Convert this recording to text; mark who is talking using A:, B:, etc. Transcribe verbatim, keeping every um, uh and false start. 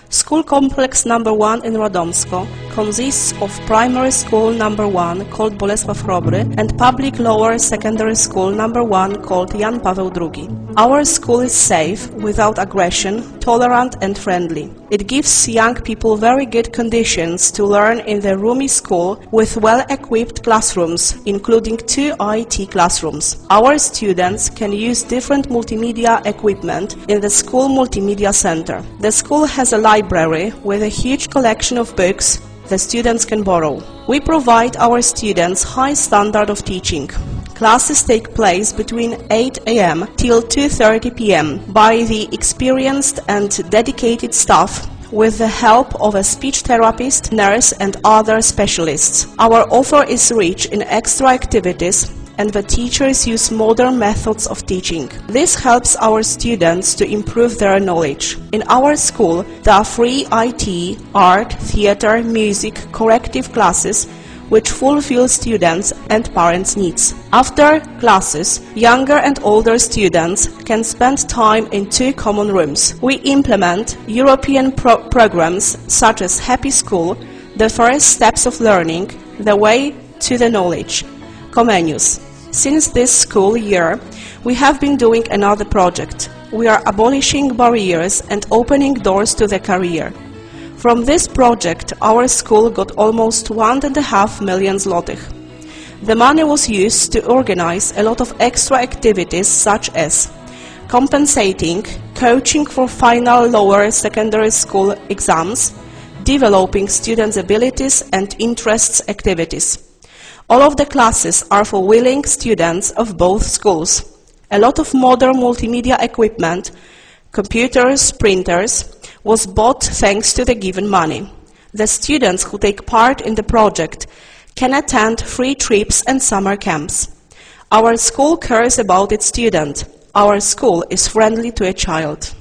A: School complex number one in Radomsko consists of primary school number one called Bolesław Chrobry and public lower secondary school number one called Jan Paweł drugi. Our school is safe, without aggression, tolerant and friendly. It gives young people very good conditions to learn in the roomy school with well-equipped classrooms, including two I T classrooms. Our students can use different multimedia equipment in the school multimedia center. The school has a library with a huge collection of books the students can borrow. We provide our students high standard of teaching. Classes take place between eight A M till two thirty P M by the experienced and dedicated staff with the help of a speech therapist, nurse and other specialists. Our offer is rich in extra activities and the teachers use modern methods of teaching. This helps our students to improve their knowledge. In our school, there are free I T, art, theater, music, corrective classes which fulfill students' and parents' needs. After classes, younger and older students can spend time in two common rooms. We implement European pro programs such as Happy School, the first steps of learning, the way to the knowledge, Comenius. Since this school year, we have been doing another project. We are abolishing barriers and opening doors to the career. From this project, our school got almost one and a half million zlotych. The money was used to organize a lot of extra activities such as compensating, coaching for final lower secondary school exams, developing students' abilities and interests activities. All of the classes are for willing students of both schools. A lot of modern multimedia equipment, computers, printers, was bought thanks to the given money. The students who take part in the project can attend free trips and summer camps. Our school cares about its student. Our school is friendly to a child.